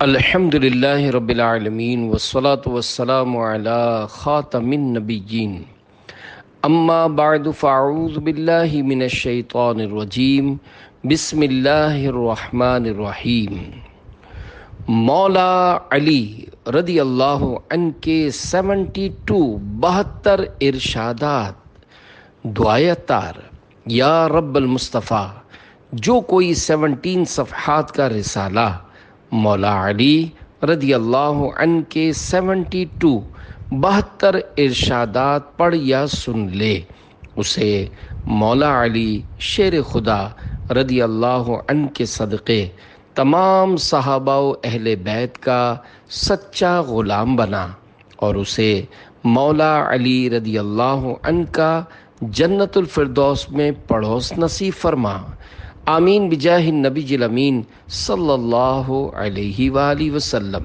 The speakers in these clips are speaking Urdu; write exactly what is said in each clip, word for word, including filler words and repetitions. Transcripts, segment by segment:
الحمد للہ رب العالمین والصلاة والسلام علی خاتم النبیین اما بعد فاعوذ باللہ من الشیطان الرجیم بسم اللہ الرحمن الرحیم۔ مولا علی رضی اللہ عنہ کے سیونٹی ٹو بہتر ارشادات دعائے تار یا رب المصطفیٰ۔ جو کوئی سیونٹین صفحات کا رسالہ مولا علی رضی اللہ عنہ کے سیونٹی ٹو بہتر ارشادات پڑھ یا سن لے، اسے مولا علی شیر خدا رضی اللہ عنہ کے صدقے تمام صحابہ و اہل بیت کا سچا غلام بنا اور اسے مولا علی رضی اللہ عنہ کا جنت الفردوس میں پڑوس نصیب فرما، آمین بجاہ النبی الامین صلی اللہ علیہ وآلہ وسلم۔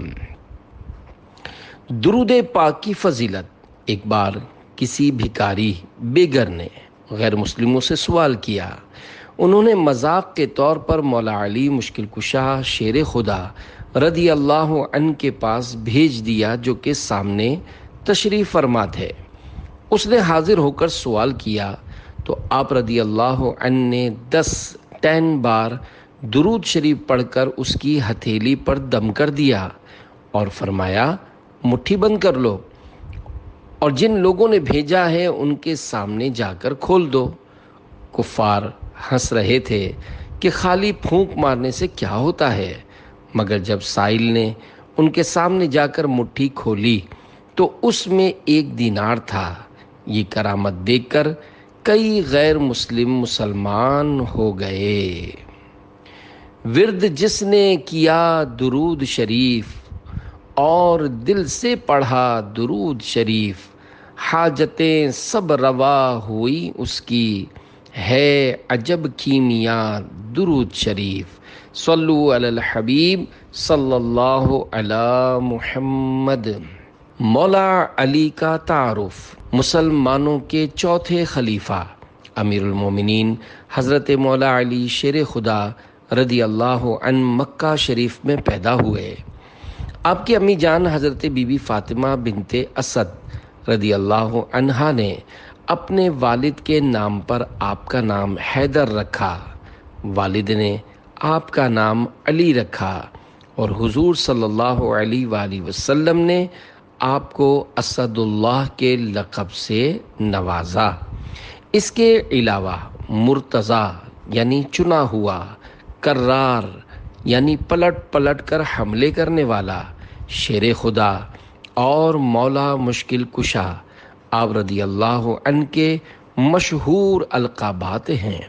درود پاک کی فضیلت۔ ایک بار کسی بھکاری بےگر نے غیر مسلموں سے سوال کیا۔ انہوں نے مذاق کے طور پر مولا علی مشکل کشا شیر خدا رضی اللہ عنہ کے پاس بھیج دیا، جو کہ سامنے تشریف فرما تھے۔ اس نے حاضر ہو کر سوال کیا تو آپ رضی اللہ عنہ نے دس ٹین بار درود شریف پڑھ کر اس کی ہتھیلی پر دم کر دیا اور فرمایا مٹھی بند کر لو اور جن لوگوں نے بھیجا ہے ان کے سامنے جا کر کھول دو۔ کفار ہنس رہے تھے کہ خالی پھونک مارنے سے کیا ہوتا ہے، مگر جب سائل نے ان کے سامنے جا کر مٹھی کھولی تو اس میں ایک دینار تھا۔ یہ کرامت دیکھ کر کئی غیر مسلم مسلمان ہو گئے۔ ورد جس نے کیا درود شریف اور دل سے پڑھا درود شریف، حاجتیں سب روا ہوئی اس کی، ہے عجب کیمیا درود شریف۔ صلو علی الحبیب صلی اللہ علی محمد۔ مولا علی کا تعارف۔ مسلمانوں کے چوتھے خلیفہ امیر المومنین حضرت مولا علی شیر خدا رضی اللہ عنہ مکہ شریف میں پیدا ہوئے۔ آپ کی امی جان حضرت بی بی فاطمہ بنت اسد رضی اللہ عنہا نے اپنے والد کے نام پر آپ کا نام حیدر رکھا، والد نے آپ کا نام علی رکھا اور حضور صلی اللہ علیہ وآلہ وسلم نے آپ کو اسد اللہ کے لقب سے نوازا۔ اس کے علاوہ مرتضی یعنی چنا ہوا، کرار یعنی پلٹ پلٹ کر حملے کرنے والا، شیر خدا اور مولا مشکل کشا آپ رضی اللہ عنہ کے مشہور القابات ہیں۔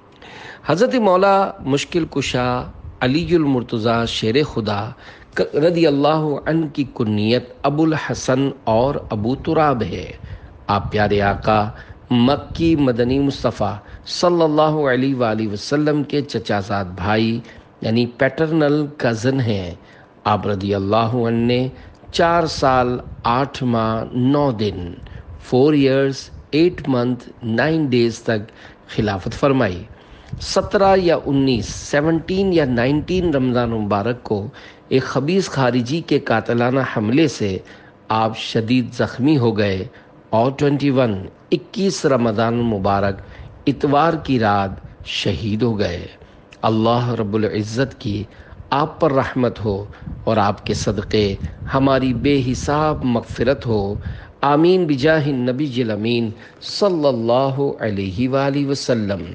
حضرت مولا مشکل کشا علی المرتضی شیر خدا رضی اللہ عنہ کی کنیت ابو الحسن اور ابو تراب ہے۔ آپ پیارے آقا مکی مدنی مصطفیٰ صلی اللہ علیہ وآلہ وسلم کے چچا زاد بھائی یعنی پیٹرنل کزن ہیں۔ آپ رضی اللہ عنہ نے چار سال آٹھ ماہ نو دن four years eight month nine days تک خلافت فرمائی۔ سترہ یا انیس سیونٹین یا نائنٹین رمضان مبارک کو ایک خبیث خارجی کے قاتلانہ حملے سے آپ شدید زخمی ہو گئے اور ٹوینٹی ون اکیس رمضان مبارک اتوار کی رات شہید ہو گئے۔ اللہ رب العزت کی آپ پر رحمت ہو اور آپ کے صدقے ہماری بے حساب مغفرت ہو، آمین بجاہ النبی الامین صلی اللہ علیہ وآلہ وسلم۔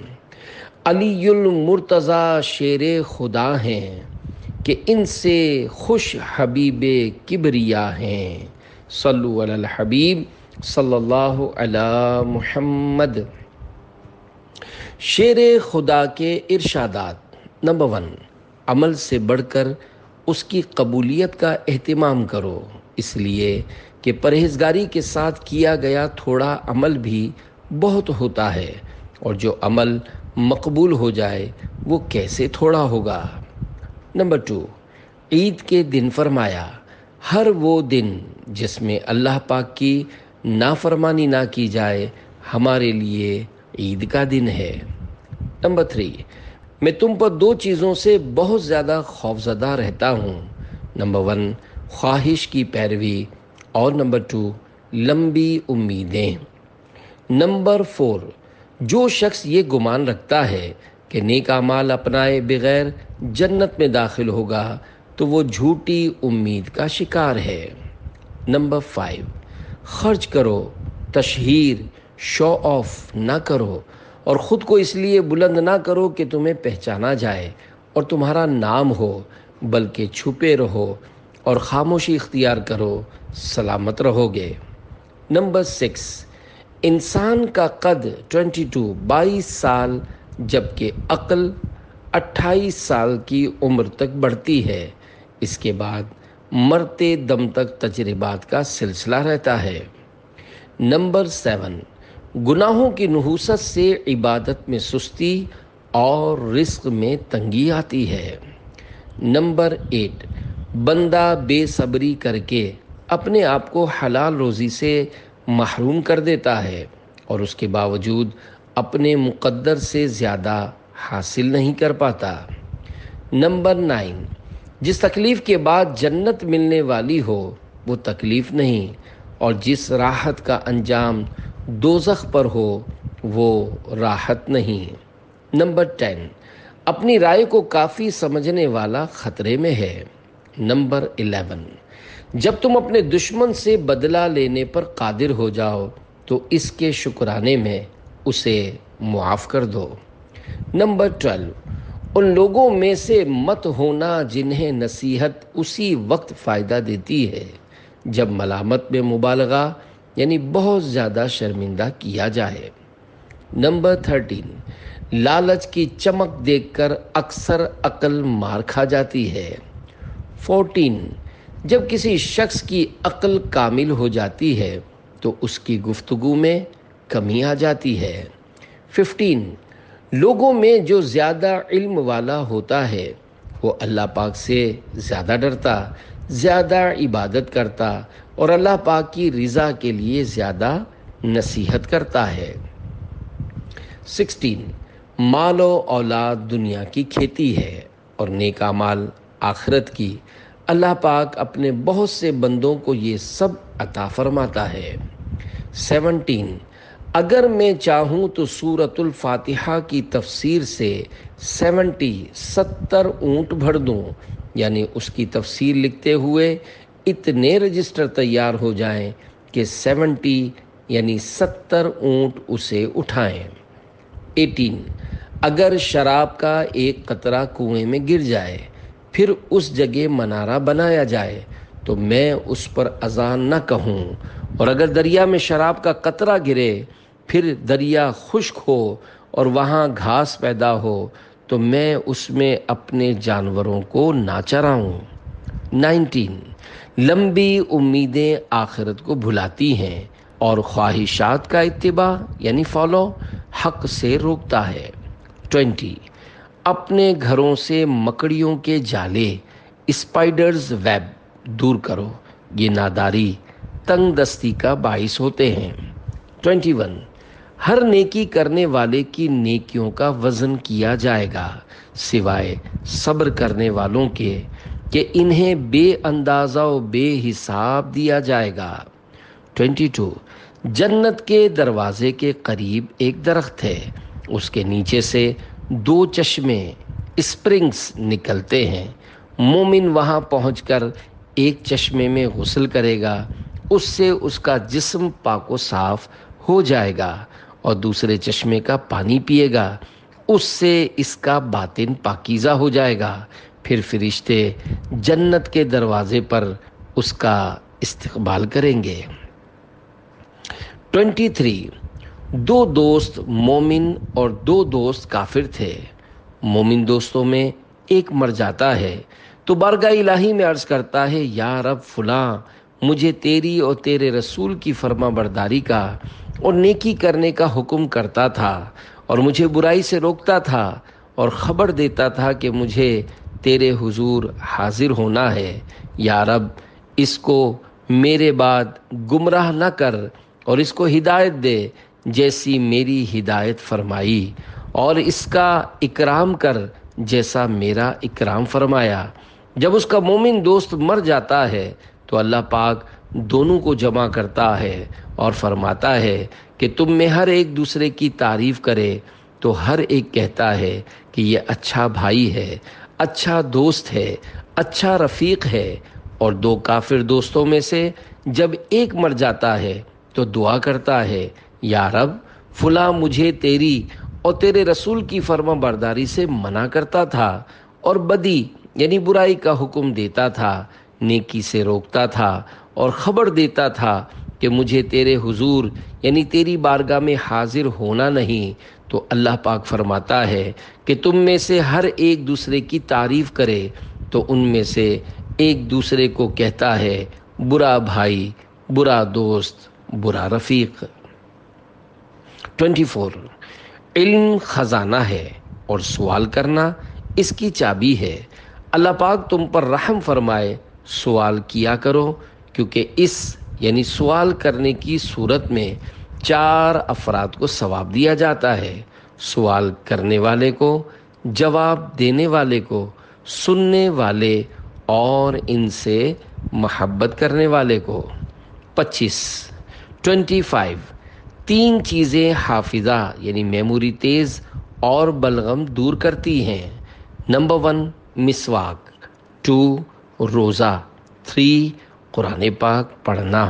علی المرتضی شیر خدا ہیں کہ ان سے خوش حبیب کبریا ہیں، صلو علی الحبیب صلی اللہ علی محمد۔ شیر خدا کے ارشادات۔ نمبر ون، عمل سے بڑھ کر اس کی قبولیت کا اہتمام کرو، اس لیے کہ پرہیزگاری کے ساتھ کیا گیا تھوڑا عمل بھی بہت ہوتا ہے، اور جو عمل مقبول ہو جائے وہ کیسے تھوڑا ہوگا۔ نمبر ٹو، عید کے دن فرمایا، ہر وہ دن جس میں اللہ پاک کی نافرمانی نہ کی جائے ہمارے لیے عید کا دن ہے۔ نمبر تھری، میں تم پر دو چیزوں سے بہت زیادہ خوفزدہ رہتا ہوں، نمبر ون خواہش کی پیروی، اور نمبر ٹو لمبی امیدیں۔ نمبر فور جو شخص یہ گمان رکھتا ہے کہ نیک اعمال اپنائے بغیر جنت میں داخل ہوگا تو وہ جھوٹی امید کا شکار ہے۔ نمبر فائیو خرچ کرو، تشہیر شو آف نہ کرو، اور خود کو اس لیے بلند نہ کرو کہ تمہیں پہچانا جائے اور تمہارا نام ہو، بلکہ چھپے رہو اور خاموشی اختیار کرو، سلامت رہو گے۔ نمبر سکس انسان کا قد ٹوینٹی ٹو بائیس سال جبکہ عقل اٹھائیس سال کی عمر تک بڑھتی ہے، اس کے بعد مرتے دم تک تجربات کا سلسلہ رہتا ہے۔ نمبر سیون گناہوں کی نحوست سے عبادت میں سستی اور رزق میں تنگی آتی ہے۔ نمبر ایٹ بندہ بے صبری کر کے اپنے آپ کو حلال روزی سے محروم کر دیتا ہے اور اس کے باوجود اپنے مقدر سے زیادہ حاصل نہیں کر پاتا۔ نمبر نائن جس تکلیف کے بعد جنت ملنے والی ہو وہ تکلیف نہیں، اور جس راحت کا انجام دوزخ پر ہو وہ راحت نہیں۔ نمبر ٹین اپنی رائے کو کافی سمجھنے والا خطرے میں ہے۔ نمبر الیون جب تم اپنے دشمن سے بدلہ لینے پر قادر ہو جاؤ تو اس کے شکرانے میں اسے معاف کر دو۔ نمبر ٹویلو ان لوگوں میں سے مت ہونا جنہیں نصیحت اسی وقت فائدہ دیتی ہے جب ملامت میں مبالغہ یعنی بہت زیادہ شرمندہ کیا جائے۔ نمبر تھرٹین لالچ کی چمک دیکھ کر اکثر عقل مار کھا جاتی ہے۔ فورٹین جب کسی شخص کی عقل کامل ہو جاتی ہے تو اس کی گفتگو میں کمی آ جاتی ہے۔ ففٹین لوگوں میں جو زیادہ علم والا ہوتا ہے وہ اللہ پاک سے زیادہ ڈرتا، زیادہ عبادت کرتا اور اللہ پاک کی رضا کے لیے زیادہ نصیحت کرتا ہے۔ سکسٹین مال و اولاد دنیا کی کھیتی ہے اور نیک اعمال آخرت کی۔ اللہ پاک اپنے بہت سے بندوں کو یہ سب عطا فرماتا ہے۔ سیونٹین اگر میں چاہوں تو سورۃ الفاتحہ کی تفسیر سے سیونٹی ستر اونٹ بھر دوں، یعنی اس کی تفسیر لکھتے ہوئے اتنے رجسٹر تیار ہو جائیں کہ سیونٹی یعنی ستر اونٹ اسے اٹھائیں۔ ایٹین اگر شراب کا ایک قطرہ کنویں میں گر جائے پھر اس جگہ منارہ بنایا جائے تو میں اس پر اذان نہ کہوں، اور اگر دریا میں شراب کا قطرہ گرے پھر دریا خشک ہو اور وہاں گھاس پیدا ہو تو میں اس میں اپنے جانوروں کو نہ چراؤں۔ نائنٹین لمبی امیدیں آخرت کو بھلاتی ہیں اور خواہشات کا اتباع یعنی فالو حق سے روکتا ہے۔ ٹوینٹی اپنے گھروں سے مکڑیوں کے جالے اسپائڈرز ویب دور کرو، یہ ناداری تنگ دستی کا باعث ہوتے ہیں۔ ٹوینٹی ون ہر نیکی کرنے والے کی نیکیوں کا وزن کیا جائے گا سوائے صبر کرنے والوں کے کہ انہیں بے اندازہ و بے حساب دیا جائے گا۔ ٹوینٹی ٹو جنت کے دروازے کے قریب ایک درخت ہے، اس کے نیچے سے دو چشمے اسپرنگز نکلتے ہیں، مومن وہاں پہنچ کر ایک چشمے میں غسل کرے گا، اس سے اس کا جسم پاک و صاف ہو جائے گا، اور دوسرے چشمے کا پانی پیے گا، اس سے اس کا باطن پاکیزہ ہو جائے گا، پھر فرشتے جنت کے دروازے پر اس کا استقبال کریں گے۔ ٹوینٹی تھری دو دوست مومن اور دو دوست کافر تھے، مومن دوستوں میں ایک مر جاتا ہے تو بارگاہ الہی میں عرض کرتا ہے یا رب فلاں مجھے تیری اور تیرے رسول کی فرما برداری کا اور نیکی کرنے کا حکم کرتا تھا اور مجھے برائی سے روکتا تھا اور خبر دیتا تھا کہ مجھے تیرے حضور حاضر ہونا ہے، یا رب اس کو میرے بعد گمراہ نہ کر اور اس کو ہدایت دے جیسی میری ہدایت فرمائی، اور اس کا اکرام کر جیسا میرا اکرام فرمایا، جب اس کا مومن دوست مر جاتا ہے تو اللہ پاک دونوں کو جمع کرتا ہے اور فرماتا ہے کہ تم میں ہر ایک دوسرے کی تعریف کرے، تو ہر ایک کہتا ہے کہ یہ اچھا بھائی ہے، اچھا دوست ہے، اچھا رفیق ہے۔ اور دو کافر دوستوں میں سے جب ایک مر جاتا ہے تو دعا کرتا ہے، یا رب فلاں مجھے تیری اور تیرے رسول کی فرما برداری سے منع کرتا تھا اور بدی یعنی برائی کا حکم دیتا تھا، نیکی سے روکتا تھا اور خبر دیتا تھا کہ مجھے تیرے حضور یعنی تیری بارگاہ میں حاضر ہونا نہیں۔ تو اللہ پاک فرماتا ہے کہ تم میں سے ہر ایک دوسرے کی تعریف کرے، تو ان میں سے ایک دوسرے کو کہتا ہے برا بھائی، برا دوست، برا رفیق۔ چوبیس علم خزانہ ہے اور سوال کرنا اس کی چابی ہے۔ اللہ پاک تم پر رحم فرمائے، سوال کیا کرو، کیونکہ اس یعنی سوال کرنے کی صورت میں چار افراد کو ثواب دیا جاتا ہے: سوال کرنے والے کو، جواب دینے والے کو، سننے والے اور ان سے محبت کرنے والے کو۔ پچیس پچیس تین چیزیں حافظہ یعنی میموری تیز اور بلغم دور کرتی ہیں: نمبر ون مسواک، ٹو روزہ، تھری قرآن پاک پڑھنا۔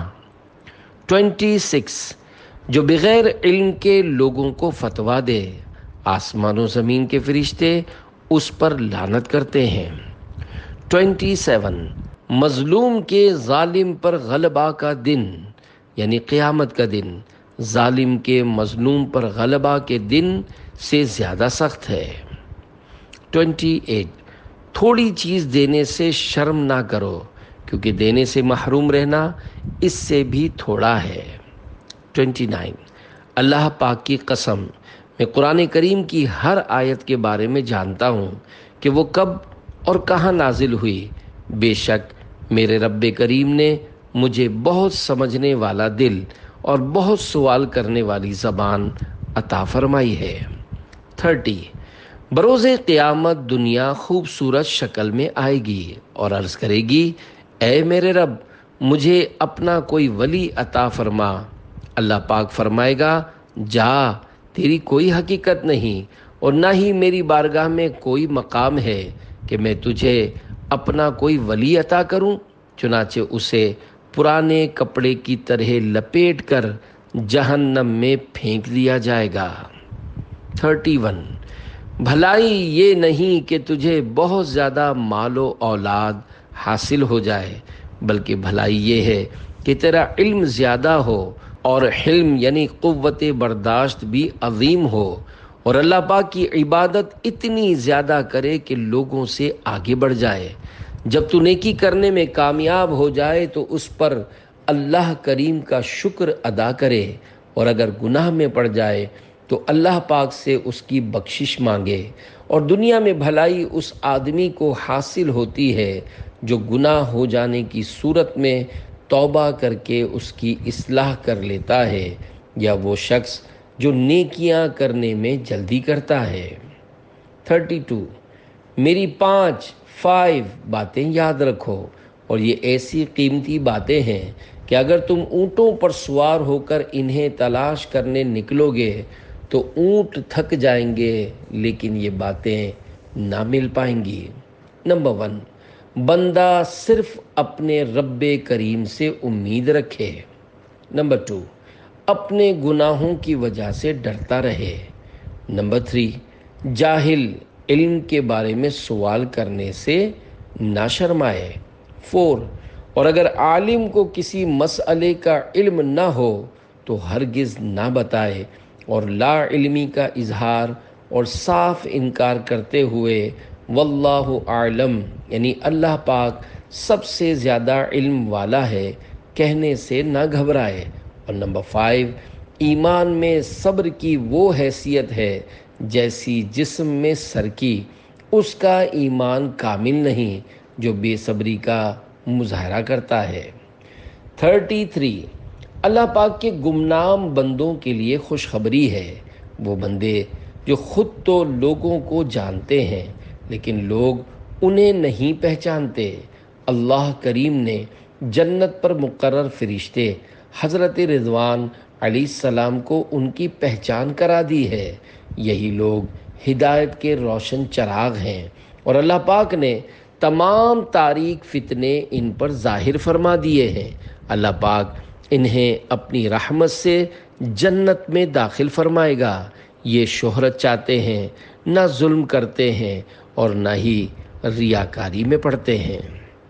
چھبیس جو بغیر علم کے لوگوں کو فتویٰ دے، آسمان و زمین کے فرشتے اس پر لعنت کرتے ہیں۔ ساتویں مظلوم کے ظالم پر غلبہ کا دن یعنی قیامت کا دن ظالم کے مظلوم پر غلبہ کے دن سے زیادہ سخت ہے۔ اٹھائیس تھوڑی چیز دینے سے شرم نہ کرو، کیونکہ دینے سے محروم رہنا اس سے بھی تھوڑا ہے۔ انیس اللہ پاک کی قسم، میں قرآن کریم کی ہر آیت کے بارے میں جانتا ہوں کہ وہ کب اور کہاں نازل ہوئی۔ بے شک میرے رب کریم نے مجھے بہت سمجھنے والا دل اور بہت سوال کرنے والی زبان عطا فرمائی ہے۔ تیس بروز قیامت دنیا خوبصورت شکل میں آئے گی اور عرض کرے گی، اے میرے رب مجھے اپنا کوئی ولی عطا فرما۔ اللہ پاک فرمائے گا، جا، تیری کوئی حقیقت نہیں اور نہ ہی میری بارگاہ میں کوئی مقام ہے کہ میں تجھے اپنا کوئی ولی عطا کروں۔ چنانچہ اسے پرانے کپڑے کی طرح لپیٹ کر جہنم میں پھینک دیا جائے گا۔ اکتیس بھلائی یہ نہیں کہ تجھے بہت زیادہ مال و اولاد حاصل ہو جائے، بلکہ بھلائی یہ ہے کہ تیرا علم زیادہ ہو اور حلم یعنی قوت برداشت بھی عظیم ہو، اور اللہ پاک کی عبادت اتنی زیادہ کرے کہ لوگوں سے آگے بڑھ جائے۔ جب تو نیکی کرنے میں کامیاب ہو جائے تو اس پر اللہ کریم کا شکر ادا کرے، اور اگر گناہ میں پڑ جائے تو اللہ پاک سے اس کی بخشش مانگے۔ اور دنیا میں بھلائی اس آدمی کو حاصل ہوتی ہے جو گناہ ہو جانے کی صورت میں توبہ کر کے اس کی اصلاح کر لیتا ہے، یا وہ شخص جو نیکیاں کرنے میں جلدی کرتا ہے۔ بتیس میری پانچ فائیو باتیں یاد رکھو، اور یہ ایسی قیمتی باتیں ہیں کہ اگر تم اونٹوں پر سوار ہو کر انہیں تلاش کرنے نکلو گے تو اونٹ تھک جائیں گے، لیکن یہ باتیں نہ مل پائیں گی۔ نمبر ون بندہ صرف اپنے رب کریم سے امید رکھے۔ نمبر ٹو اپنے گناہوں کی وجہ سے ڈرتا رہے۔ نمبر تھری جاہل علم کے بارے میں سوال کرنے سے نہ شرمائے۔ فور اور اگر عالم کو کسی مسئلے کا علم نہ ہو تو ہرگز نہ بتائے، اور لا علمی کا اظہار اور صاف انکار کرتے ہوئے واللہ اعلم یعنی اللہ پاک سب سے زیادہ علم والا ہے کہنے سے نہ گھبرائے۔ اور نمبر فائیو ایمان میں صبر کی وہ حیثیت ہے جیسی جسم میں سر کی، اس کا ایمان کامل نہیں جو بے صبری کا مظاہرہ کرتا ہے۔ تھرٹی تھری اللہ پاک کے گمنام بندوں کے لیے خوشخبری ہے، وہ بندے جو خود تو لوگوں کو جانتے ہیں لیکن لوگ انہیں نہیں پہچانتے۔ اللہ کریم نے جنت پر مقرر فرشتے حضرت رضوان علیہ السلام کو ان کی پہچان کرا دی ہے۔ یہی لوگ ہدایت کے روشن چراغ ہیں، اور اللہ پاک نے تمام تاریک فتنے ان پر ظاہر فرما دیے ہیں۔ اللہ پاک انہیں اپنی رحمت سے جنت میں داخل فرمائے گا۔ یہ شہرت چاہتے ہیں، نہ ظلم کرتے ہیں اور نہ ہی ریاکاری میں پڑتے ہیں۔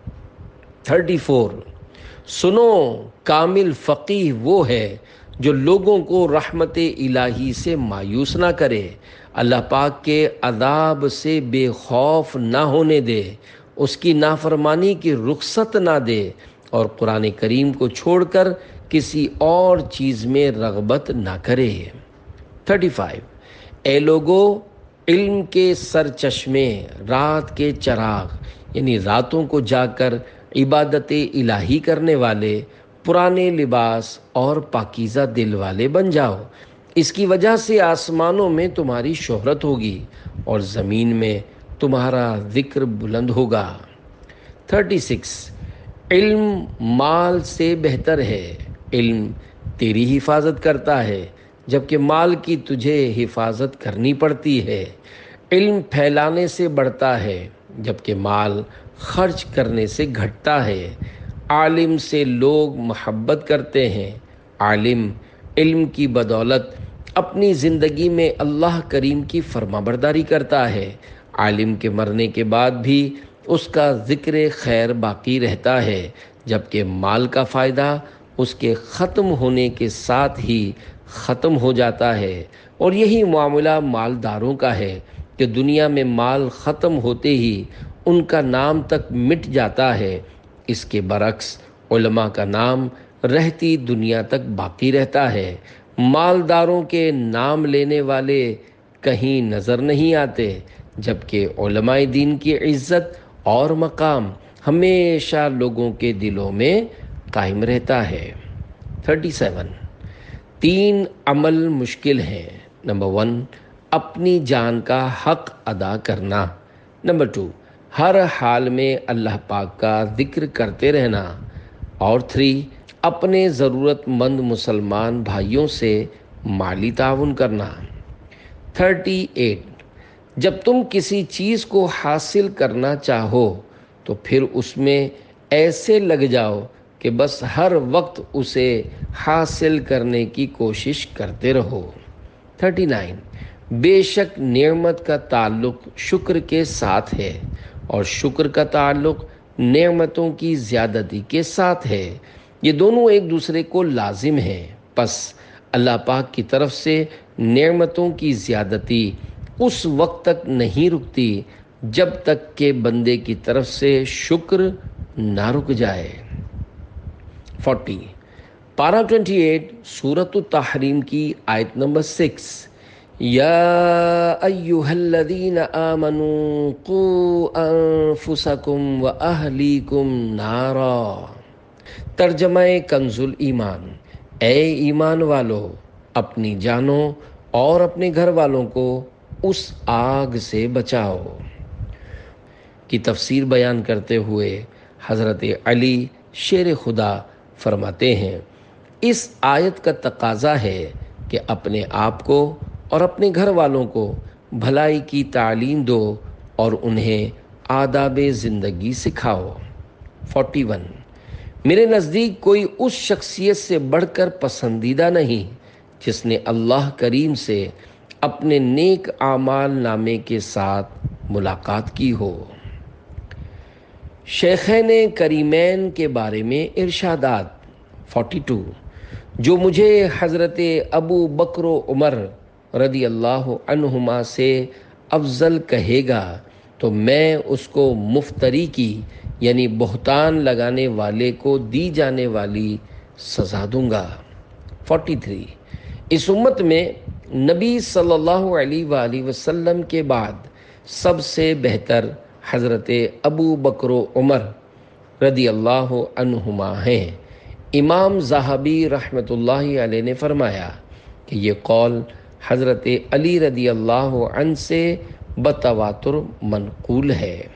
تھرٹی فور، سنو، کامل فقیہ وہ ہے جو لوگوں کو رحمت الہی سے مایوس نہ کرے، اللہ پاک کے عذاب سے بے خوف نہ ہونے دے، اس کی نافرمانی کی رخصت نہ دے، اور قرآن کریم کو چھوڑ کر کسی اور چیز میں رغبت نہ کرے۔ تھرٹی فائیو، اے لوگو، علم کے سرچشمے، رات کے چراغ یعنی راتوں کو جا کر عبادت الہی کرنے والے، پرانے لباس اور پاکیزہ دل والے بن جاؤ۔ اس کی وجہ سے آسمانوں میں تمہاری شہرت ہوگی اور زمین میں تمہارا ذکر بلند ہوگا۔ تھرٹی سکس، علم مال سے بہتر ہے۔ علم تیری حفاظت کرتا ہے جبکہ مال کی تجھے حفاظت کرنی پڑتی ہے۔ علم پھیلانے سے بڑھتا ہے جبکہ مال خرچ کرنے سے گھٹتا ہے۔ عالم سے لوگ محبت کرتے ہیں۔ عالم علم کی بدولت اپنی زندگی میں اللہ کریم کی فرما برداری کرتا ہے۔ عالم کے مرنے کے بعد بھی اس کا ذکر خیر باقی رہتا ہے، جبکہ مال کا فائدہ اس کے ختم ہونے کے ساتھ ہی ختم ہو جاتا ہے۔ اور یہی معاملہ مالداروں کا ہے کہ دنیا میں مال ختم ہوتے ہی ان کا نام تک مٹ جاتا ہے۔ اس کے برعکس علماء کا نام رہتی دنیا تک باقی رہتا ہے۔ مالداروں کے نام لینے والے کہیں نظر نہیں آتے، جبکہ علماء دین کی عزت اور مقام ہمیشہ لوگوں کے دلوں میں قائم رہتا ہے۔ تھرٹی سیون، تین عمل مشکل ہیں۔ نمبر ون، اپنی جان کا حق ادا کرنا۔ نمبر ٹو، ہر حال میں اللہ پاک کا ذکر کرتے رہنا۔ اور تھری، اپنے ضرورت مند مسلمان بھائیوں سے مالی تعاون کرنا۔ تھرٹی ایٹ، جب تم کسی چیز کو حاصل کرنا چاہو تو پھر اس میں ایسے لگ جاؤ کہ بس ہر وقت اسے حاصل کرنے کی کوشش کرتے رہو۔ تھرٹی نائن، بے شک نعمت کا تعلق شکر کے ساتھ ہے اور شکر کا تعلق نعمتوں کی زیادتی کے ساتھ ہے۔ یہ دونوں ایک دوسرے کو لازم ہیں۔ پس اللہ پاک کی طرف سے نعمتوں کی زیادتی اس وقت تک نہیں رکتی جب تک کہ بندے کی طرف سے شکر نہ رک جائے۔ فورٹی، پارہ ٹوینٹی ایٹ سورۃ التحریم کی آیت نمبر سکس، یا ایہا الذین آمنوا قوا انفسکم واہلیکم نارا۔ ترجمہ کنز الایمان، اے ایمان والو، اپنی جانوں اور اپنے گھر والوں کو اس آگ سے بچاؤ۔ کی تفسیر بیان کرتے ہوئے حضرت علی شیر خدا فرماتے ہیں، اس آیت کا تقاضا ہے کہ اپنے آپ کو اور اپنے گھر والوں کو بھلائی کی تعلیم دو اور انہیں آداب زندگی سکھاؤ۔ فورٹی ون، میرے نزدیک کوئی اس شخصیت سے بڑھ کر پسندیدہ نہیں جس نے اللہ کریم سے اپنے نیک اعمال نامے کے ساتھ ملاقات کی ہو۔ شیخین کریمین کے بارے میں ارشادات۔ فورٹی ٹو، جو مجھے حضرت ابو بکر و عمر رضی اللہ عنہما سے افضل کہے گا تو میں اس کو مفتری کی یعنی بہتان لگانے والے کو دی جانے والی سزا دوں گا۔ فورٹی تھری، اس امت میں نبی صلی اللہ علیہ وآلہ وسلم کے بعد سب سے بہتر حضرت ابو بکر و عمر رضی اللہ عنہما ہیں۔ امام ذہبی رحمۃ اللہ علیہ نے فرمایا کہ یہ قول حضرت علی رضی اللہ عنہ سے بتواتر منقول ہے۔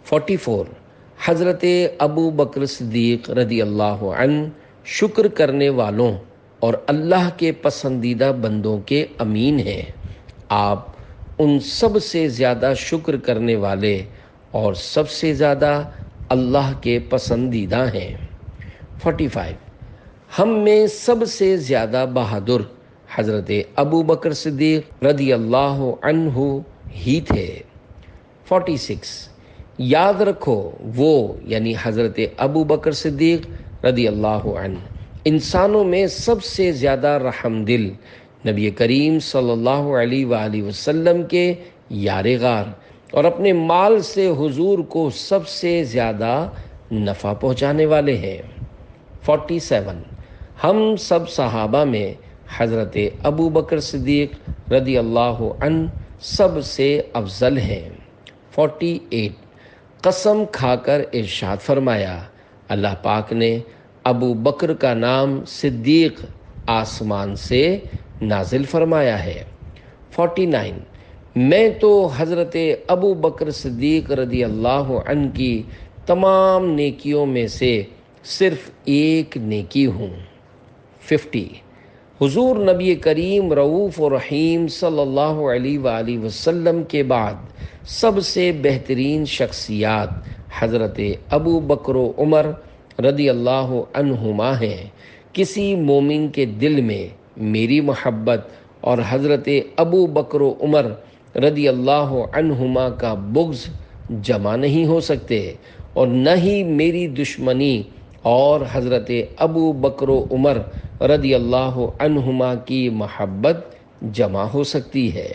فورٹی فور حضرت ابو بکر صدیق رضی اللہ عنہ شکر کرنے والوں اور اللہ کے پسندیدہ بندوں کے امین ہیں۔ آپ ان سب سے زیادہ شکر کرنے والے اور سب سے زیادہ اللہ کے پسندیدہ ہیں۔ فورٹی فائیو ہم میں سب سے زیادہ بہادر حضرت ابو بکر صدیق رضی اللہ عنہ ہی تھے۔ فورٹی سکس یاد رکھو وہ یعنی حضرت ابو بکر صدیق رضی اللہ عنہ انسانوں میں سب سے زیادہ رحم دل، نبی کریم صلی اللہ علیہ وآلہ وسلم کے یار غار اور اپنے مال سے حضور کو سب سے زیادہ نفع پہنچانے والے ہیں۔ فورٹی سیون ہم سب صحابہ میں حضرت ابو بکر صدیق رضی اللہ عنہ سب سے افضل ہیں۔ فورٹی ایٹ قسم کھا کر ارشاد فرمایا، اللہ پاک نے ابو بکر کا نام صدیق آسمان سے نازل فرمایا ہے۔ فورٹی نائن میں تو حضرت ابو بکر صدیق رضی اللہ عنہ کی تمام نیکیوں میں سے صرف ایک نیکی ہوں۔ ففٹی حضور نبی کریم رؤوف و رحیم صلی اللہ علیہ وآلہ وسلم کے بعد سب سے بہترین شخصیات حضرت ابو بکر و عمر رضی اللہ عنہما ہیں۔ کسی مومن کے دل میں میری محبت اور حضرت ابو بکر و عمر رضی اللہ عنہما کا بغض جمع نہیں ہو سکتے، اور نہ ہی میری دشمنی اور حضرت ابو بکر و عمر رضی اللہ عنہما کی محبت جمع ہو سکتی ہے۔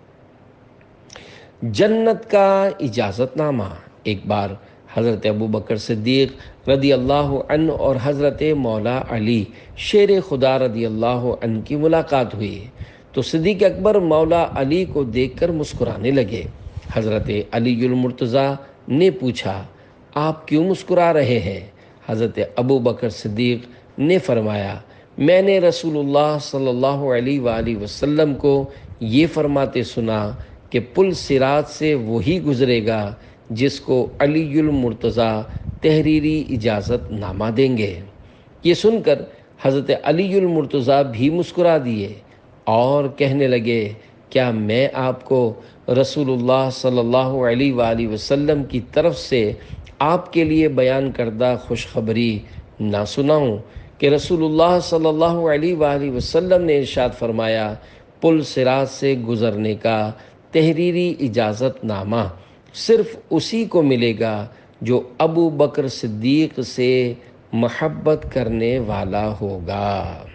جنت کا اجازت نامہ۔ ایک بار حضرت ابو بکر صدیق رضی اللہ عنہ اور حضرت مولا علی شیر خدا رضی اللہ عنہ کی ملاقات ہوئی تو صدیق اکبر مولا علی کو دیکھ کر مسکرانے لگے۔ حضرت علی المرتضیٰ نے پوچھا، آپ کیوں مسکرا رہے ہیں؟ حضرت ابو بکر صدیق نے فرمایا، میں نے رسول اللہ صلی اللہ علیہ وآلہ وسلم کو یہ فرماتے سنا کہ پل صراط سے وہی گزرے گا جس کو علی المرتضیٰ تحریری اجازت نامہ دیں گے۔ یہ سن کر حضرت علی المرتضیٰ بھی مسکرا دیے اور کہنے لگے، کیا میں آپ کو رسول اللہ صلی اللہ علیہ وآلہ وسلم کی طرف سے آپ کے لیے بیان کردہ خوشخبری نہ سناؤں کہ رسول اللہ صلی اللہ علیہ وآلہ وسلم نے ارشاد فرمایا، پل صراط سے گزرنے کا تحریری اجازت نامہ صرف اسی کو ملے گا جو ابو بکر صدیق سے محبت کرنے والا ہوگا۔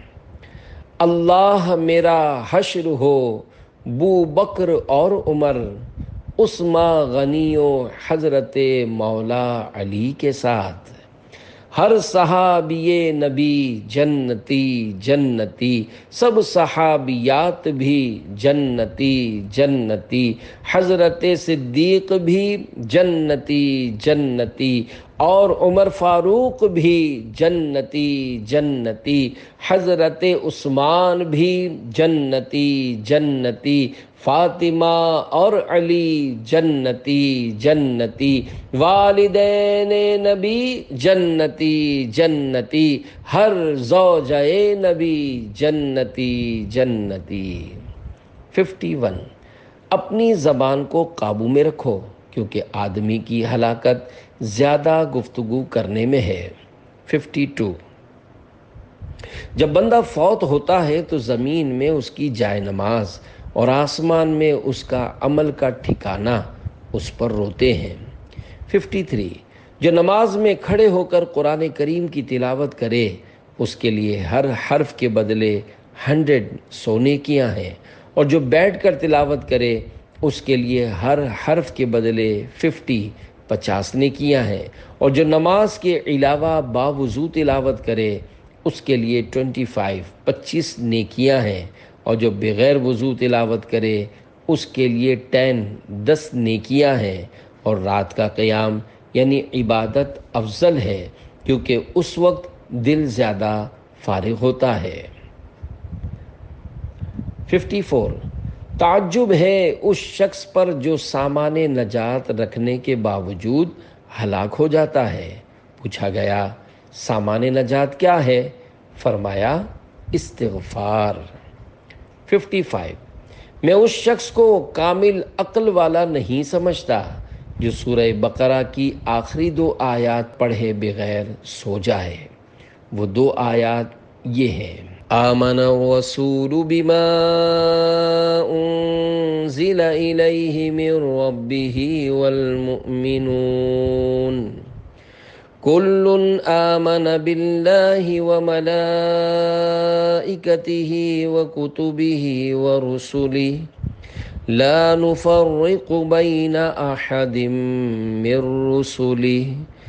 اللہ میرا حشر ہو بو بکر اور عمر، عثمان غنی و حضرت مولا علی کے ساتھ۔ ہر صحابی نبی جنتی جنتی، سب صحابیات بھی جنتی جنتی، حضرت صدیق بھی جنتی جنتی، اور عمر فاروق بھی جنتی جنتی، حضرت عثمان بھی جنتی جنتی، فاطمہ اور علی جنتی جنتی، والدین نبی جنتی جنتی، ہر زوجہ نبی جنتی جنتی۔ ففٹی ون اپنی زبان کو قابو میں رکھو کیونکہ آدمی کی ہلاکت زیادہ گفتگو کرنے میں ہے۔ ففٹی ٹو جب بندہ فوت ہوتا ہے تو زمین میں اس کی جائے نماز اور آسمان میں اس کا عمل کا ٹھکانہ اس پر روتے ہیں۔ ففٹی تھری جو نماز میں کھڑے ہو کر قرآن کریم کی تلاوت کرے اس کے لیے ہر حرف کے بدلے ہنڈریڈ سو نیکیاں ہیں، اور جو بیٹھ کر تلاوت کرے اس کے لیے ہر حرف کے بدلے ففٹی پچاس نیکیاں ہیں، اور جو نماز کے علاوہ باوضو تلاوت کرے اس کے لیے ٹوینٹی فائیو پچیس نیکیاں ہیں، اور جو بغیر وضو تلاوت کرے اس کے لیے ٹین دس نیکیاں ہیں۔ اور رات کا قیام یعنی عبادت افضل ہے کیونکہ اس وقت دل زیادہ فارغ ہوتا ہے۔ ففٹی فور تعجب ہے اس شخص پر جو سامان نجات رکھنے کے باوجود ہلاک ہو جاتا ہے۔ پوچھا گیا سامان نجات کیا ہے؟ فرمایا استغفار۔ ففٹی فائیو، میں اس شخص کو کامل عقل والا نہیں سمجھتا جو سورہ بقرہ کی آخری دو آیات پڑھے بغیر سو جائے۔ وہ دو آیات یہ ہیں: آمن الرسول بما انزل الیہ من ربہ والمؤمنون کل آمن باللہ وملائکتہ وکتبہ ورسلہ لا نفرق بین احد من رسلہ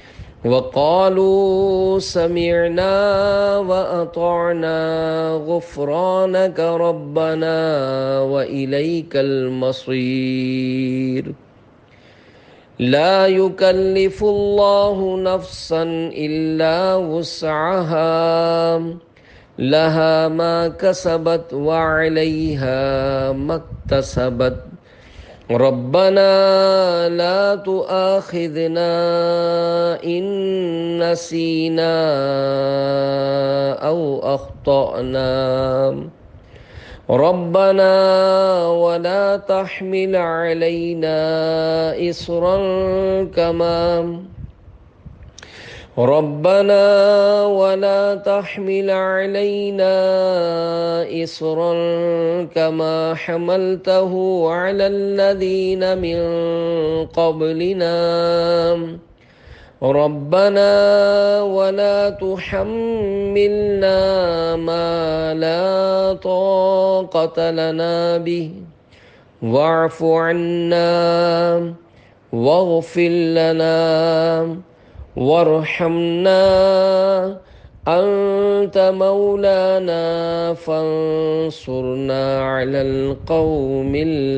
وقالوا سمعنا وأطعنا غفرانك ربنا وإليك المصير لا يكلف الله نفسا إلا وسعها لها ما كسبت وعليها ما اكتسبت ربنا لا تؤاخذنا إن نسينا أو أخطأنا ربنا ولا تحمل علينا إصرا كما ربنا ولا تحمل علينا إصرا كما حملته على الذين من قبلنا ربنا ولا تحملنا ما لا طاقة لنا به واعف عنا واغفر لنا وارحمنا أنت مولانا فانصرنا على القوم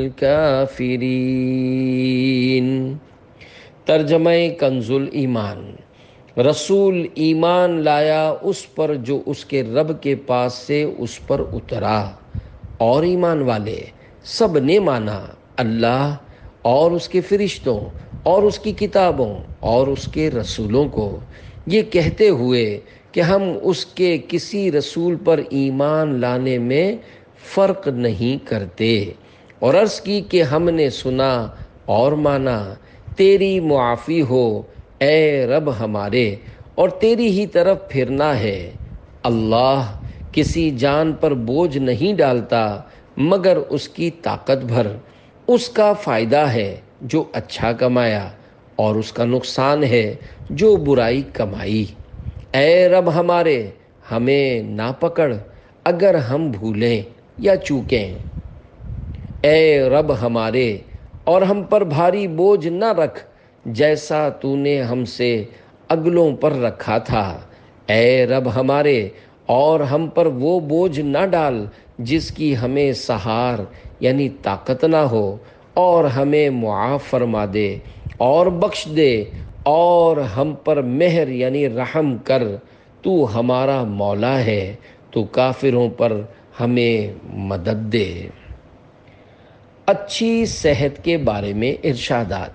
الكافرين۔ ترجمہ کنز الایمان۔ رسول ایمان لایا اس پر جو اس کے رب کے پاس سے اس پر اترا، اور ایمان والے سب نے مانا اللہ اور اس کے فرشتوں اور اس کی کتابوں اور اس کے رسولوں کو، یہ کہتے ہوئے کہ ہم اس کے کسی رسول پر ایمان لانے میں فرق نہیں کرتے، اور عرض کی کہ ہم نے سنا اور مانا، تیری معافی ہو اے رب ہمارے، اور تیری ہی طرف پھرنا ہے۔ اللہ کسی جان پر بوجھ نہیں ڈالتا مگر اس کی طاقت بھر، اس کا فائدہ ہے جو اچھا کمایا اور اس کا نقصان ہے جو برائی کمائی۔ اے رب ہمارے ہمیں نہ پکڑ اگر ہم بھولیں یا چوکیں، اے رب ہمارے اور ہم پر بھاری بوجھ نہ رکھ جیسا تو نے ہم سے اگلوں پر رکھا تھا، اے رب ہمارے اور ہم پر وہ بوجھ نہ ڈال جس کی ہمیں سہار یعنی طاقت نہ ہو، اور ہمیں معاف فرما دے اور بخش دے اور ہم پر مہر یعنی رحم کر، تو ہمارا مولا ہے، تو کافروں پر ہمیں مدد دے۔ اچھی صحت کے بارے میں ارشادات۔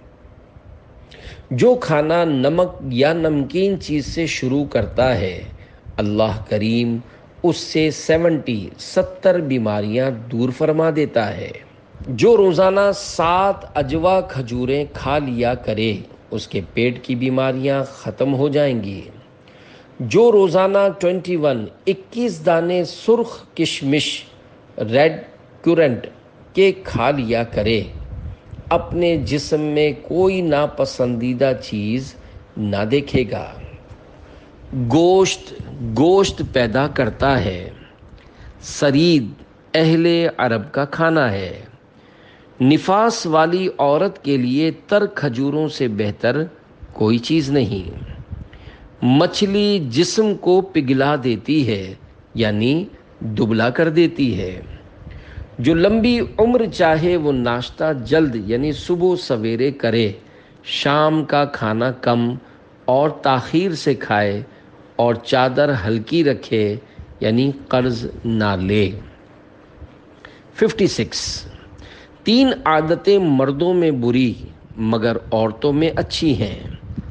جو کھانا نمک یا نمکین چیز سے شروع کرتا ہے اللہ کریم اس سے سیونٹی ستر بیماریاں دور فرما دیتا ہے۔ جو روزانہ سات اجوا کھجوریں کھا لیا کرے اس کے پیٹ کی بیماریاں ختم ہو جائیں گی۔ جو روزانہ ٹوینٹی ون اکیس دانے سرخ کشمش ریڈ کورنٹ کے کھا لیا کرے اپنے جسم میں کوئی ناپسندیدہ چیز نہ دیکھے گا۔ گوشت گوشت پیدا کرتا ہے۔ سرید اہل عرب کا کھانا ہے۔ نفاس والی عورت کے لیے تر کھجوروں سے بہتر کوئی چیز نہیں۔ مچھلی جسم کو پگھلا دیتی ہے یعنی دبلا کر دیتی ہے۔ جو لمبی عمر چاہے وہ ناشتہ جلد یعنی صبح سویرے کرے، شام کا کھانا کم اور تاخیر سے کھائے، اور چادر ہلکی رکھے یعنی قرض نہ لے۔ ففٹی سکس، تین عادتیں مردوں میں بری مگر عورتوں میں اچھی ہیں: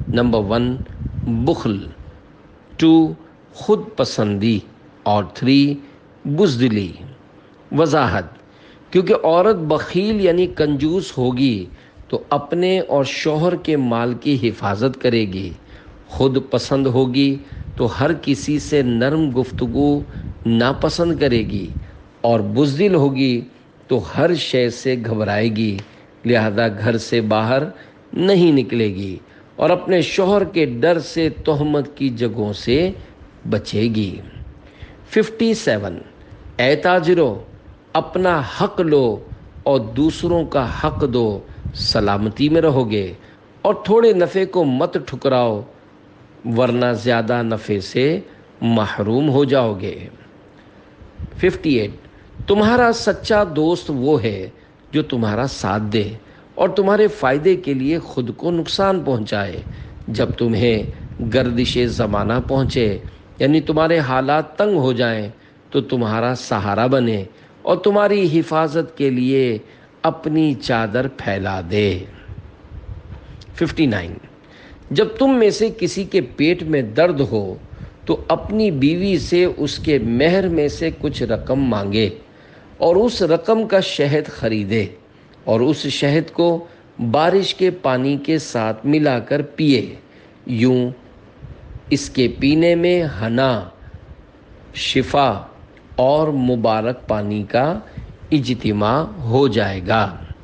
نمبر ون بخل، ٹو خود پسندی، اور تھری بزدلی۔ وضاحت: کیونکہ عورت بخیل یعنی کنجوس ہوگی تو اپنے اور شوہر کے مال کی حفاظت کرے گی، خود پسند ہوگی تو ہر کسی سے نرم گفتگو ناپسند کرے گی، اور بزدل ہوگی تو ہر شے سے گھبرائے گی، لہذا گھر سے باہر نہیں نکلے گی اور اپنے شوہر کے ڈر سے تہمت کی جگہوں سے بچے گی۔ ففٹی سیون اے تاجرو، اپنا حق لو اور دوسروں کا حق دو، سلامتی میں رہو گے، اور تھوڑے نفع کو مت ٹھکراؤ ورنہ زیادہ نفع سے محروم ہو جاؤ گے۔ ففٹی ایٹ تمہارا سچا دوست وہ ہے جو تمہارا ساتھ دے اور تمہارے فائدے کے لیے خود کو نقصان پہنچائے جب تمہیں گردش زمانہ پہنچے، یعنی تمہارے حالات تنگ ہو جائیں تو تمہارا سہارا بنے اور تمہاری حفاظت کے لیے اپنی چادر پھیلا دے۔ ففٹی نائن جب تم میں سے کسی کے پیٹ میں درد ہو تو اپنی بیوی سے اس کے مہر میں سے کچھ رقم مانگے اور اس رقم کا شہد خریدے اور اس شہد کو بارش کے پانی کے ساتھ ملا کر پیے، یوں اس کے پینے میں ہنا، شفا اور مبارک پانی کا اجتماع ہو جائے گا۔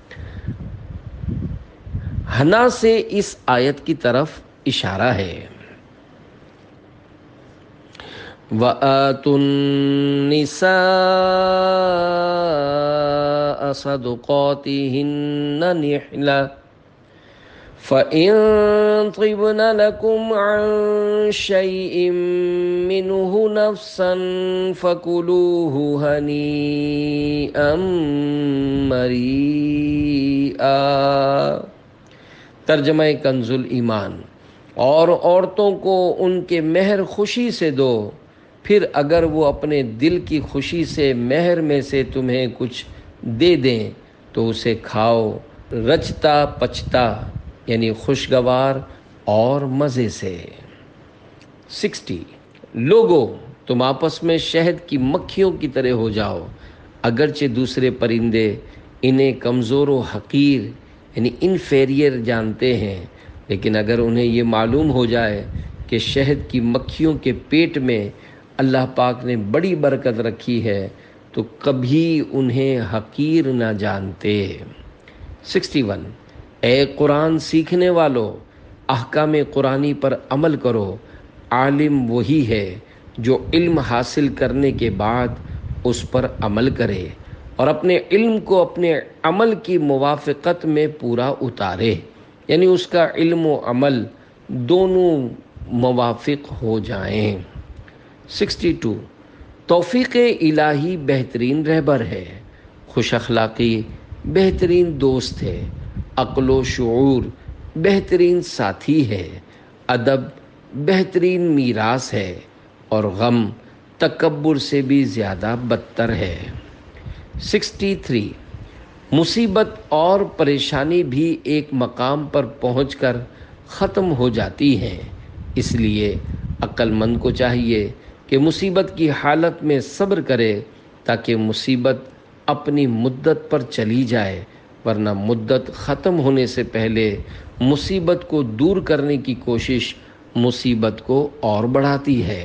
ہنا سے اس آیت کی طرف اشارہ ہے۔ وَآتُوا النِّسَاءَ صَدُقَاتِهِنَّ نِحْلَةً فَإِن طِبْنَ لَكُمْ عَن شَيْءٍ مِّنْهُ نَفْسًا فَكُلُوهُ هَنِيئًا مَرِيئًا۔ ترجمہ کنز الایمان۔ اور عورتوں کو ان کے مہر خوشی سے دو، پھر اگر وہ اپنے دل کی خوشی سے مہر میں سے تمہیں کچھ دے دیں تو اسے کھاؤ، رچتا پچتا یعنی خوشگوار اور مزے سے۔ سکسٹی لوگو، تم آپس میں شہد کی مکھیوں کی طرح ہو جاؤ، اگرچہ دوسرے پرندے انہیں کمزور و حقیر یعنی انفیریئر جانتے ہیں، لیکن اگر انہیں یہ معلوم ہو جائے کہ شہد کی مکھیوں کے پیٹ میں اللہ پاک نے بڑی برکت رکھی ہے تو کبھی انہیں حقیر نہ جانتے۔ سکسٹی ون اے قرآن سیکھنے والو، احکام قرآنی پر عمل کرو، عالم وہی ہے جو علم حاصل کرنے کے بعد اس پر عمل کرے اور اپنے علم کو اپنے عمل کی موافقت میں پورا اتارے، یعنی اس کا علم و عمل دونوں موافق ہو جائیں۔ سکسٹی ٹو توفیق الہی بہترین رہبر ہے، خوش اخلاقی بہترین دوست ہے، عقل و شعور بہترین ساتھی ہے، ادب بہترین میراث ہے، اور غم تکبر سے بھی زیادہ بدتر ہے۔ سکسٹی تھری مصیبت اور پریشانی بھی ایک مقام پر پہنچ کر ختم ہو جاتی ہیں، اس لیے عقل مند کو چاہیے کہ مصیبت کی حالت میں صبر کرے تاکہ مصیبت اپنی مدت پر چلی جائے، ورنہ مدت ختم ہونے سے پہلے مصیبت کو دور کرنے کی کوشش مصیبت کو اور بڑھاتی ہے۔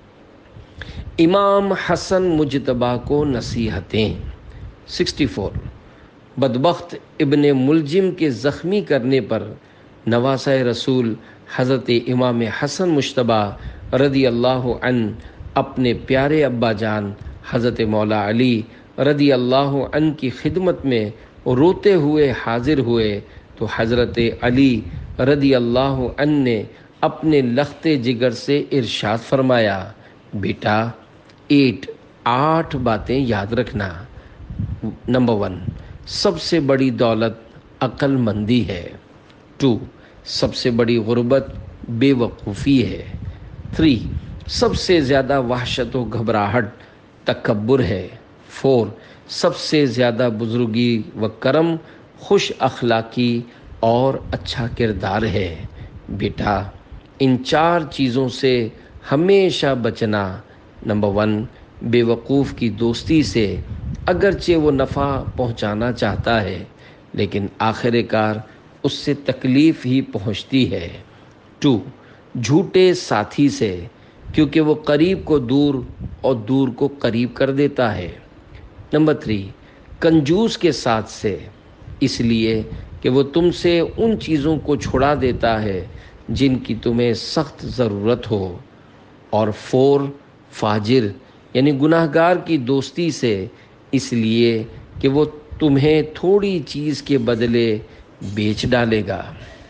امام حسن مجتبیٰ کو نصیحتیں۔ سکسٹی فور بدبخت ابن ملجم کے زخمی کرنے پر نواسہ رسول حضرت امام حسن مجتبیٰ رضی اللہ عنہ اپنے پیارے ابا جان حضرت مولا علی رضی اللہ عنہ کی خدمت میں روتے ہوئے حاضر ہوئے تو حضرت علی رضی اللہ عنہ نے اپنے لخت جگر سے ارشاد فرمایا، بیٹا ایٹ آٹھ باتیں یاد رکھنا۔ نمبر ون سب سے بڑی دولت عقل مندی ہے۔ ٹو سب سے بڑی غربت بے وقوفی ہے۔ تھری سب سے زیادہ وحشت و گھبراہٹ تکبر ہے۔ فور سب سے زیادہ بزرگی و کرم خوش اخلاقی اور اچھا کردار ہے۔ بیٹا ان چار چیزوں سے ہمیشہ بچنا۔ نمبر ون، بے وقوف کی دوستی سے، اگرچہ وہ نفع پہنچانا چاہتا ہے لیکن آخر کار اس سے تکلیف ہی پہنچتی ہے۔ ٹو، جھوٹے ساتھی سے، کیونکہ وہ قریب کو دور اور دور کو قریب کر دیتا ہے۔ نمبر تھری، کنجوس کے ساتھ سے، اس لیے کہ وہ تم سے ان چیزوں کو چھڑا دیتا ہے جن کی تمہیں سخت ضرورت ہو۔ اور فور، فاجر یعنی گناہ گار کی دوستی سے، اس لیے کہ وہ تمہیں تھوڑی چیز کے بدلے بیچ ڈالے گا۔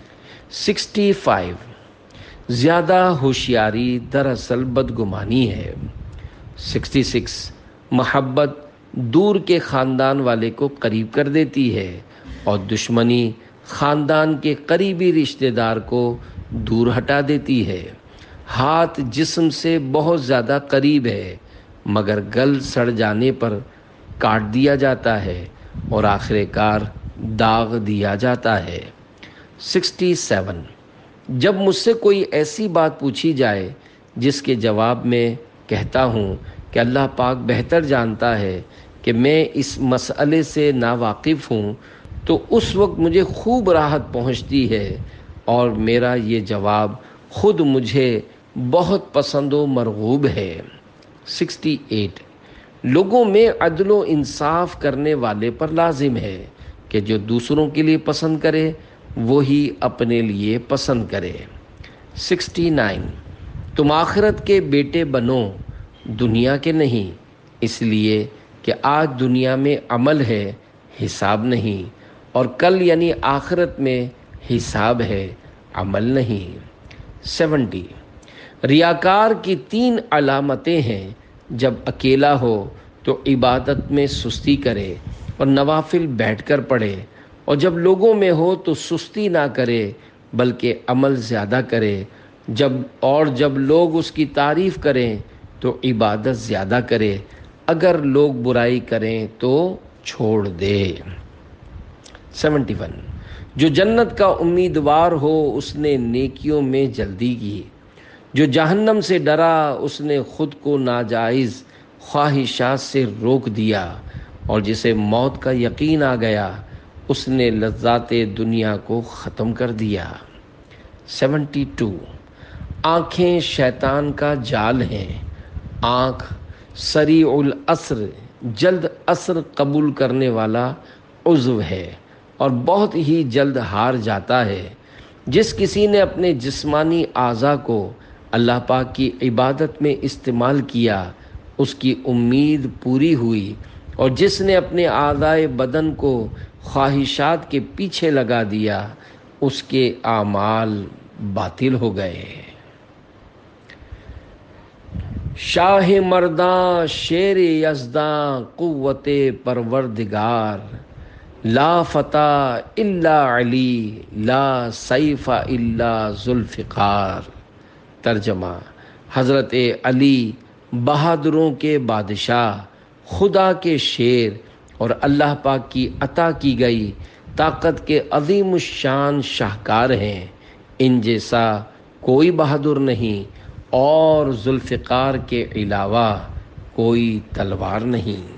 سکسٹی فائیو، زیادہ ہوشیاری دراصل بدگمانی ہے۔ سکسٹی سکس، محبت دور کے خاندان والے کو قریب کر دیتی ہے اور دشمنی خاندان کے قریبی رشتہ دار کو دور ہٹا دیتی ہے۔ ہاتھ جسم سے بہت زیادہ قریب ہے مگر گل سڑ جانے پر کاٹ دیا جاتا ہے اور آخر کار داغ دیا جاتا ہے۔ سکسٹی سیون، جب مجھ سے کوئی ایسی بات پوچھی جائے جس کے جواب میں کہتا ہوں کہ اللہ پاک بہتر جانتا ہے کہ میں اس مسئلے سے ناواقف ہوں، تو اس وقت مجھے خوب راحت پہنچتی ہے اور میرا یہ جواب خود مجھے بہت پسند و مرغوب ہے۔ سکسٹی ایٹ، لوگوں میں عدل و انصاف کرنے والے پر لازم ہے کہ جو دوسروں کے لیے پسند کرے وہی اپنے لیے پسند کرے۔ سکسٹی نائن، تم آخرت کے بیٹے بنو، دنیا کے نہیں، اس لیے کہ آج دنیا میں عمل ہے، حساب نہیں، اور کل یعنی آخرت میں حساب ہے، عمل نہیں۔ سیونٹی، ریاکار کی تین علامتیں ہیں، جب اکیلا ہو تو عبادت میں سستی کرے اور نوافل بیٹھ کر پڑھے، اور جب لوگوں میں ہو تو سستی نہ کرے بلکہ عمل زیادہ کرے، جب اور جب لوگ اس کی تعریف کریں تو عبادت زیادہ کرے، اگر لوگ برائی کریں تو چھوڑ دے۔ سیونٹی ون، جو جنت کا امیدوار ہو اس نے نیکیوں میں جلدی کی، جو جہنم سے ڈرا اس نے خود کو ناجائز خواہشات سے روک دیا، اور جسے موت کا یقین آ گیا اس نے لذات دنیا کو ختم کر دیا۔ سیونٹی ٹو، آنکھیں شیطان کا جال ہیں۔ آنکھ سریع العصر، جلد اثر قبول کرنے والا عضو ہے اور بہت ہی جلد ہار جاتا ہے۔ جس کسی نے اپنے جسمانی اعضاء کو اللہ پاک کی عبادت میں استعمال کیا اس کی امید پوری ہوئی، اور جس نے اپنے اعضائے بدن کو خواہشات کے پیچھے لگا دیا اس کے اعمال باطل ہو گئے۔ شاہ مرداں شیر یزداں قوت پروردگار، لا فتح الا علی لا سیف الا ذوالفقار۔ ترجمہ، حضرت علی بہادروں کے بادشاہ، خدا کے شیر اور اللہ پاک کی عطا کی گئی طاقت کے عظیم الشان شاہکار ہیں، ان جیسا کوئی بہادر نہیں اور ذوالفقار کے علاوہ کوئی تلوار نہیں۔